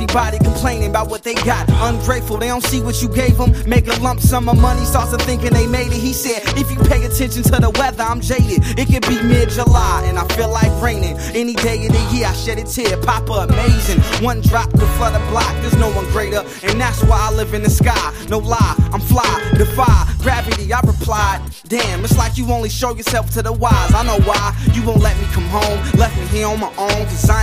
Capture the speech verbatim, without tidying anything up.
everybody complaining about what they got. Ungrateful, they don't see what you gave them. Make a lump sum of money, starts to thinking they made it. He said, if you pay attention to the weather, I'm jaded. It could be mid-July and I feel like raining. Any day of the year, I shed a tear. Papa, amazing. One drop could flood a block. There's no one greater, and that's why I live in the sky. No lie, I'm fly, defy gravity. I replied, damn, it's like you only show yourself to the wise. I know why you won't let me come home. Left me here on my own, cause I